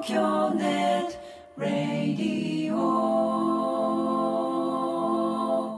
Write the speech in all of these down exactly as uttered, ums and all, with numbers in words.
京ネットラディオ。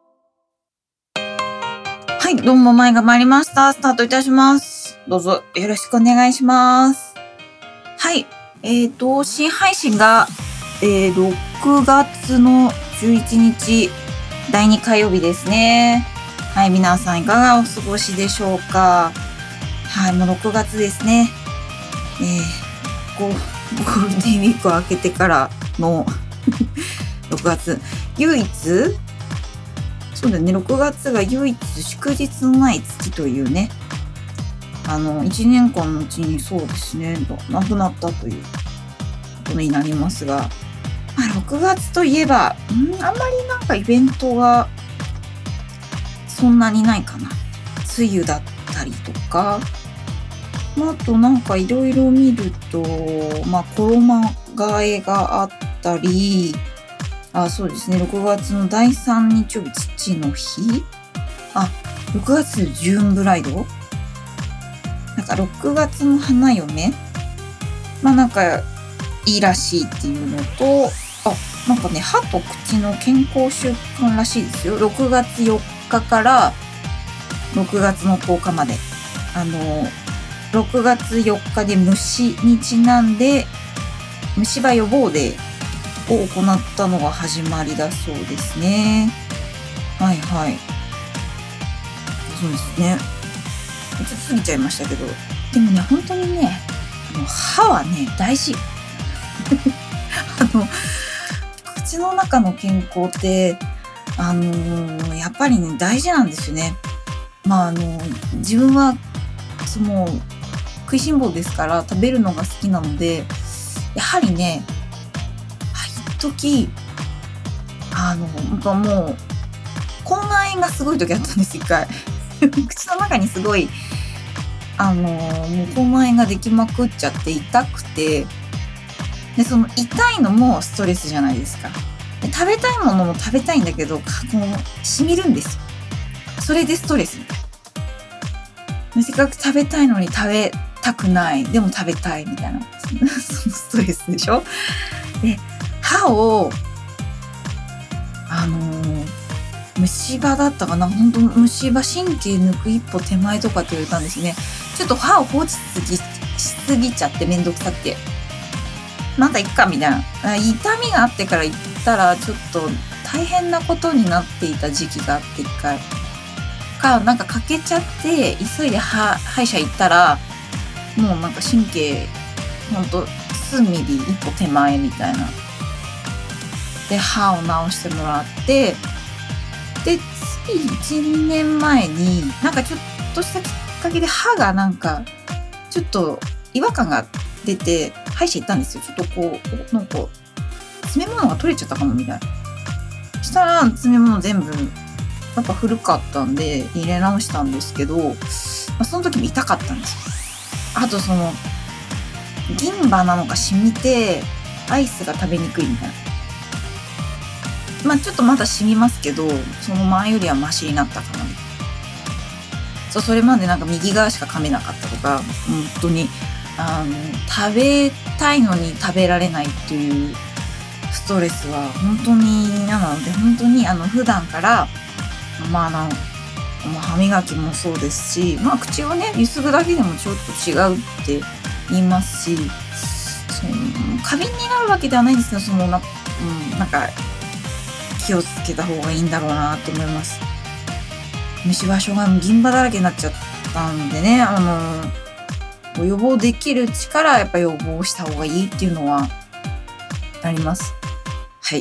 はい、どうも前が参りました。スタートいたします。どうぞよろしくお願いします。はい、えーと新配信が、えー、ろくがつのじゅういちにちだいに火曜日ですね。はい、皆さんいかがお過ごしでしょうか。はい、もうろくがつですね。えー、こうゴールデンウィークを明けてからのろくがつ唯一そうだねろくがつが唯一祝日のない月というね、あのいちねんかんのうちにそうですねなくなったということになりますが、まあ、ろくがつといえばんあんまりなんかイベントがそんなにないかな。梅雨だったりとか、あとなんかいろいろ見ると、まあ衣替えがあったり、あ、そうですね、ろくがつのだいさん日曜日、父の日、あ、ろくがつジューンブライド、なんかろくがつの花嫁、まあなんかいいらしいっていうのと、あ、なんかね、歯と口の健康習慣らしいですよ。ろくがつよっかからろくがつのとおかまで、あのろくがつよっかで虫にちなんで虫歯予防デーを行ったのが始まりだそうですね。はいはい、そうですね。ちょっと過ぎちゃいましたけど、でもね本当にね、あの歯はね大事あの口の中の健康ってあのー、やっぱりね大事なんですよね。まああの自分はその食いしん坊ですから食べるのが好きなので、やはりね一時あの本当もう口内炎がすごい時あったんです。一回口の中にすごいあのもう口内炎ができまくっちゃって痛くて、でその痛いのもストレスじゃないですか。で食べたいものも食べたいんだけど、こうしみるんですよ。それでストレスみたいな。せっかく食べたいのに食べたくない、でも食べたいみたいなそのストレスでしょ。で歯をあのー、虫歯だったかな、本当虫歯神経抜く一歩手前とかって言われたんですね。ちょっと歯を放置しすぎちゃってめんどくさくて、まだいっかみたいな、痛みがあってから行ったらちょっと大変なことになっていた時期があって、一回かなんか欠けちゃって急いで歯歯医者行ったらもうなんか神経ほんと数ミリ一歩手前みたいなで歯を治してもらって、でつい いちにねんまえになんかちょっとしたきっかけで歯がなんかちょっと違和感が出て歯医者行ったんですよ。ちょっとこうなんか詰め物が取れちゃったかもみたいな。したら詰め物全部やっぱ古かったんで入れ直したんですけど、まあ、その時も痛かったんですよ。あとその銀歯なのか染みてアイスが食べにくいみたいな。まあちょっとまだ染みますけど、その前よりはマシになったかな。そう、それまでなんか右側しか噛めなかったとか、本当にあの食べたいのに食べられないっていうストレスは本当に嫌なので、本当にあの普段からまあなんまあ、歯磨きもそうですし、まあ、口をねゆすぐだけでもちょっと違うって言いますし、その過敏になるわけではないんですけど、そのな、うん、なんか気をつけた方がいいんだろうなと思います。虫歯症が銀歯だらけになっちゃったんでね、あの予防できる力はやっぱり予防した方がいいっていうのはあります。はい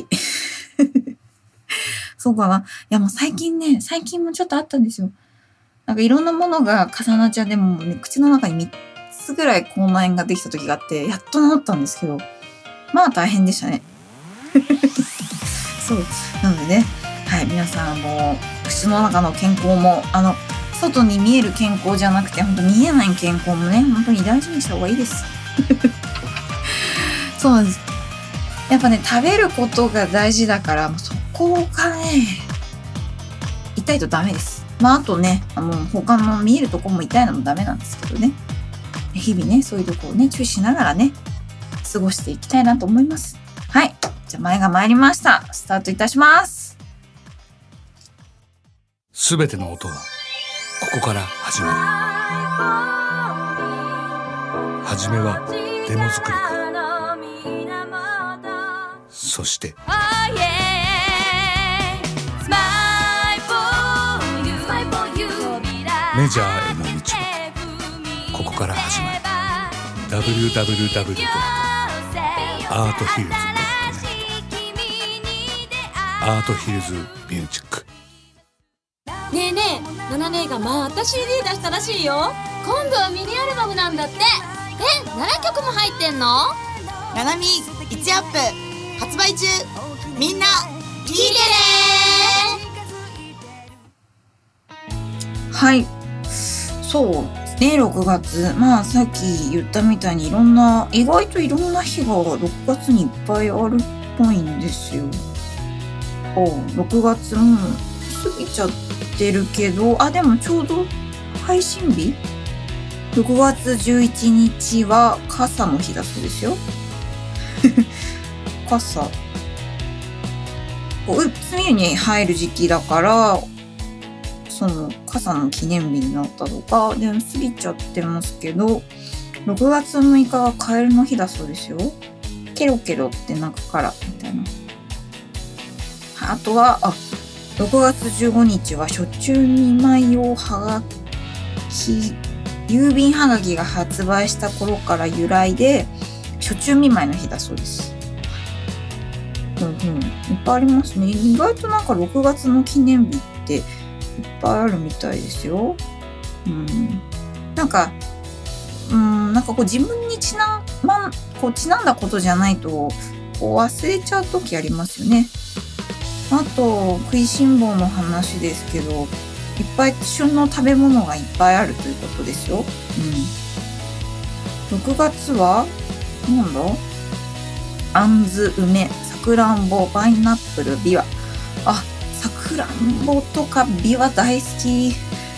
そうかな。いやもう最近ね、最近もちょっとあったんですよ。なんかいろんなものが重なっちゃって、もうね、口の中にみっつぐらい口内炎ができた時があって、やっと治ったんですけど、まあ大変でしたね。そう。なのでね、はい、皆さんも口の中の健康も、あの、外に見える健康じゃなくて、本当見えない健康もね、本当に大事にした方がいいです。そうなんです。やっぱね、食べることが大事だから、もうそこがね、痛いとダメです。まああとね、あの他の見えるとこも痛いのもダメなんですけどね。日々ね、そういうとこをね、注意しながらね、 過ごしていきたいなと思います。はい。じゃあ前が参りました。スタートいたします。 すべての音はここから始まる。はじめはデモ作りから、そしてメジャーへの道はここから始まる。 ダブリューダブリューダブリュー ドット アートヒルズ ドット ネット アートヒルズミュージック。 ねえねえ、ナナ姉がまた シーディー 出したらしいよ。今度はミニアルバムなんだって。え、ななきょくも入ってんの？ ナナミいちアップ発売中。みんな聞いてね。はい、そうですね。ろくがつ、まあさっき言ったみたいにいろんな意外といろんな日がろくがつにいっぱいあるっぽいんですよ。おろくがつも過ぎちゃってるけど、あでもちょうど配信日ろくがつじゅういちにちは傘の日だそうですよ。傘こう梅雨に入る時期だから、その傘の記念日になったとかでも過ぎちゃってますけど、ろくがつむいかはカエルの日だそうですよ。ケロケロって鳴くからみたいな。あとはあろくがつじゅうごにちは暑中見舞い用はがき郵便はがきが発売した頃から由来で暑中見舞いの日だそうです。うんうん、いっぱいありますね。意外となんかろくがつの記念日っていっぱいあるみたいですよ。うん、なんか、うん、なんかこう自分にちな、ま、こうちなんだことじゃないとこう忘れちゃう時ありますよね。あと食いしん坊の話ですけど、いっぱい旬の食べ物がいっぱいあるということですよ。うん、ろくがつはなんだ、あんず、梅、さくらんぼ、パイナップル、ビワ。あ、さくらんぼとかビワ大好き。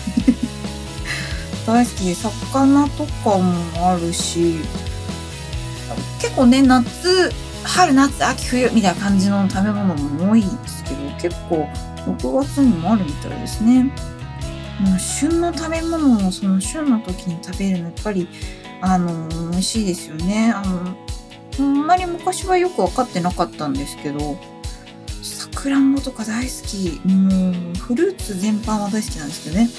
大好き。魚とかもあるし、結構ね、夏、春、夏、秋、冬みたいな感じの食べ物も多いですけど、結構ろくがつにもあるみたいですね。まあ、旬の食べ物をその旬の時に食べるのやっぱりあの美味しいですよね。あのあんまり昔はよく分かってなかったんですけど、さくらんぼとか大好き。もうフルーツ全般は大好きなんですけどね。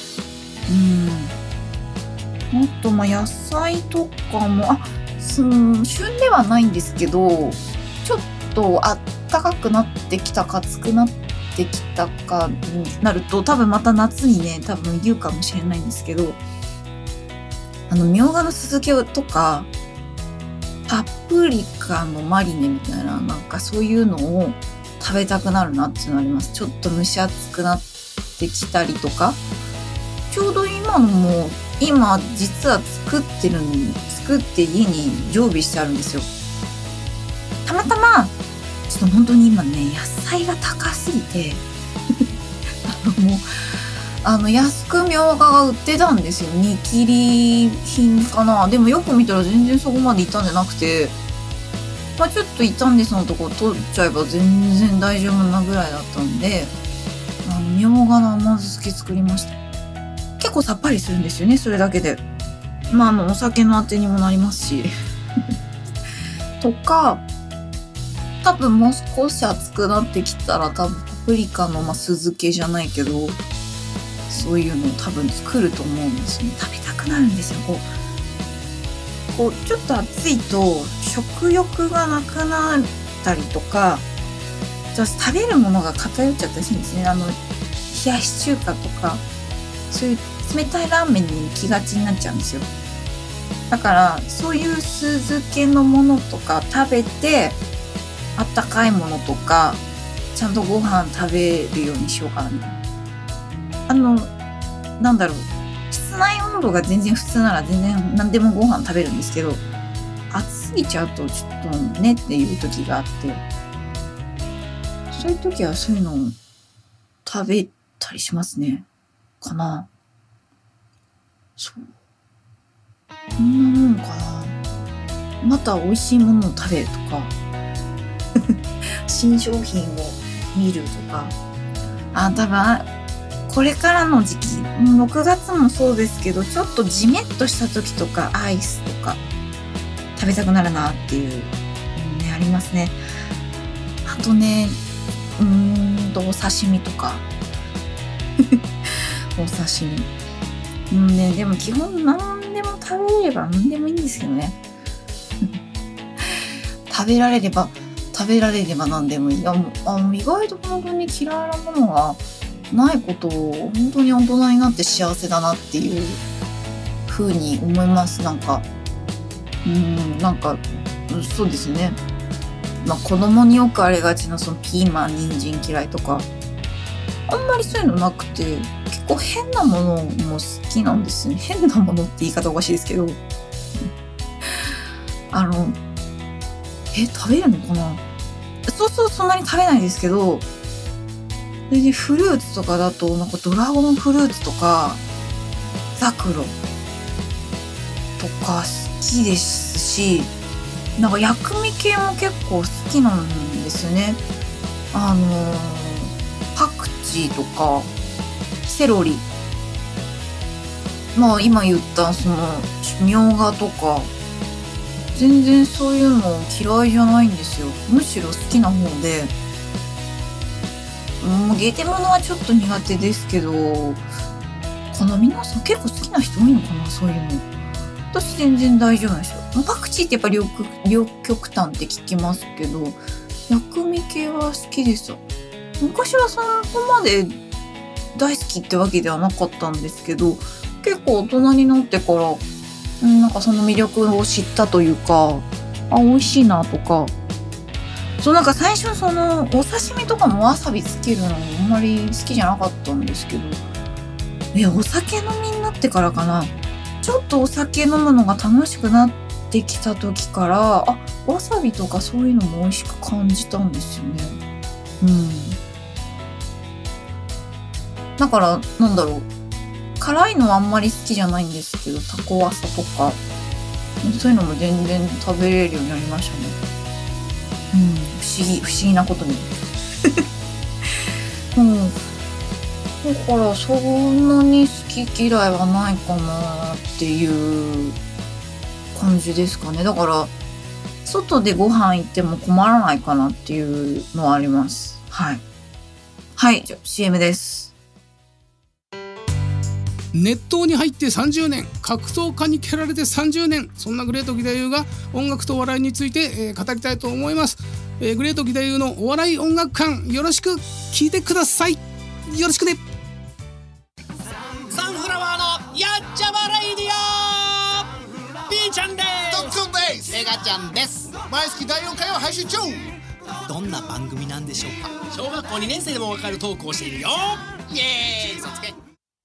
うん。あとまあ野菜とかもあその旬ではないんですけど、ちょっとあったかくなってきたか暑くなってきたかになると多分また夏にね多分言うかもしれないんですけど、あのみょうがの酢漬けとかパプリカのマリネみたいな、なんかそういうのを食べたくなるなっていうのあります。ちょっと蒸し暑くなってきたりとか、ちょうど今のも今実は作ってる作って家に常備してあるんですよ。たまたまちょっと本当に今ね野菜が高すぎてあのもうあの安くみょうがが売ってたんですよ。見切り品かな。でもよく見たら全然そこまで傷んでなくて、まあちょっと傷んでそのとこ取っちゃえば全然大丈夫なぐらいだったんで、あのみょうがの甘酢漬け作りました。結構さっぱりするんですよね、それだけで。まああのお酒のあてにもなりますしとか、多分もう少し暑くなってきたら多分パプリカのまあ酢漬けじゃないけど、そういうのを多分作ると思うんですよね。食べたくなるんですよ。こう、こうちょっと暑いと食欲がなくなったりとか、じゃあ食べるものが偏っちゃったりするんですね。あの冷やし中華とかそういう冷たいラーメンに行きがちになっちゃうんですよ。だからそういう酢漬けのものとか食べて、あったかいものとかちゃんとご飯食べるようにしようかなみたいな。あのなんだろう、室内温度が全然普通なら全然何でもご飯食べるんですけど、暑すぎちゃうとちょっとねっていう時があって、そういう時はそういうのを食べたりしますね。かな。そう。こんなもんかな。 また美味しいものを食べるとか新商品を見るとか、あ、多分これからの時期ろくがつもそうですけど、ちょっとジメッとした時とかアイスとか食べたくなるなっていうのねありますね。あとね、うーんとお刺身とかお刺身、うんね、でも基本何でも食べれれば何でもいいんですけどね食べられれば食べられれば何でもいい。ああの意外と本当に嫌いなものがないことを本当に大人になって幸せだなっていう風に思います。なんかうーんなんかそうですね、まあ、子供によくありがちなそのピーマン人参嫌いとかあんまりそういうのなくて、結構変なものも好きなんですね。変なものって言い方おかしいですけどあのえ食べるのかな、そうそうそんなに食べないですけど、それでフルーツとかだとなんかドラゴンフルーツとかザクロとか好きですし、なんか薬味系も結構好きなんですよね。あのー、パクチーとかセロリ、まあ今言ったそのみょうがとか全然そういうの嫌いじゃないんですよ。むしろ好きな方で、もうゲテモノはちょっと苦手ですけど、この皆さん結構好きな人多いのかな、そういうの。私全然大丈夫なんですよ。パクチーってやっぱり 両, 両極端って聞きますけど、薬味系は好きですよ。昔はそこまで大好きってわけではなかったんですけど、結構大人になってから、うん、なんかその魅力を知ったというか、あ、美味しいなとか、そうなんか最初そのお刺身とかもわさびつけるのあんまり好きじゃなかったんですけど、えお酒飲みになってからかな、ちょっとお酒飲むのが楽しくなってきた時から、あ、わさびとかそういうのも美味しく感じたんですよね。うん。だからなんだろう、辛いのはあんまり好きじゃないんですけど、タコワサとかそういうのも全然食べれるようになりましたね。うん、不思議不思議なことにうん、だからそんなに好き嫌いはないかなっていう感じですかね。だから外でご飯行っても困らないかなっていうのはあります。はいはい、じゃあ シーエム です。 熱湯に入ってさんじゅうねん、格闘家に蹴られてさんじゅうねん、そんなグレート義太夫が音楽とお笑いについて、えー、語りたいと思います。えー、グレート義太夫のお笑い音楽館、よろしく聞いてください。よろしくね。 サンフラワーのやっちゃまレイディオ、 B ちゃんです。 ドックンです。 メガちゃんです。 毎月だいよんかいを配信中。 どんな番組なんでしょうか。小学校にねん生でもわかるトークをしているよ。イエーイ、そつけ。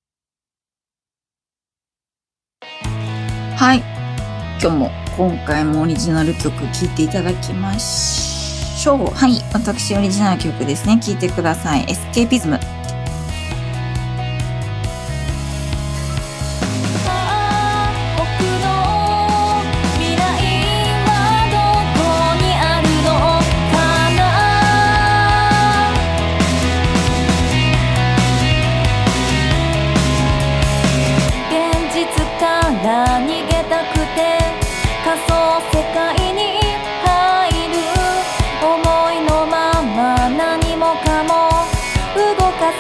はい、今日も今回もオリジナル曲聴いていただきましょう。はい、私オリジナル曲ですね、聴いてください。エスケーピズム。 「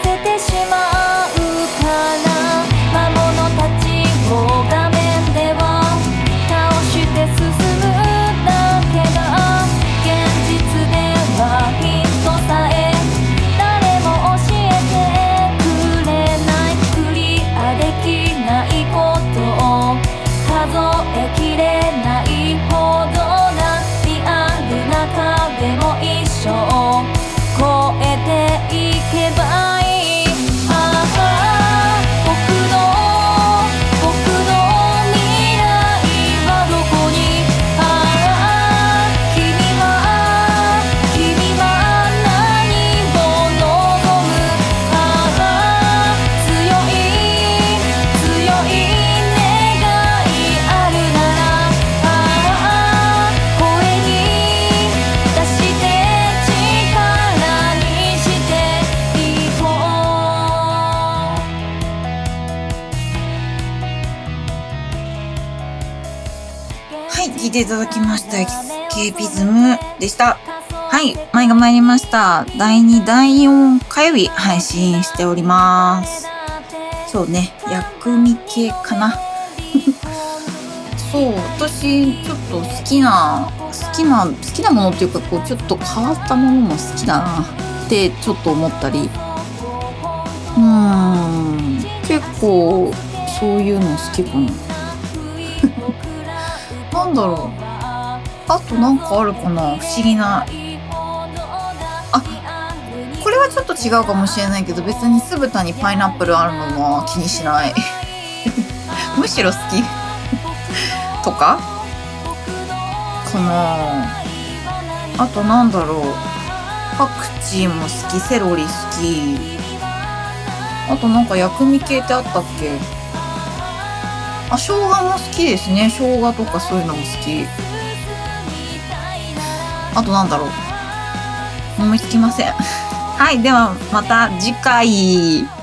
ていただきましたエキスケーピズムでした。はい、前が参りました。だいにだいよん火曜日配信しております。今日ね、薬味系かなそう、私ちょっと好きな好きな好きなものっていうか、こうちょっと変わったものも好きだなってちょっと思ったり、うーん結構そういうの好きかななんだろう、あとなんかあるかな、不思議な、あ、これはちょっと違うかもしれないけど、別に酢豚にパイナップルあるのは気にしないむしろ好きとかかな。あとなんだろう、パクチーも好き、セロリ好き、あとなんか薬味系ってあったっけ、あ、生姜も好きですね。生姜とかそういうのも好き。あとなんだろう、思いつきませんはい、ではまた次回。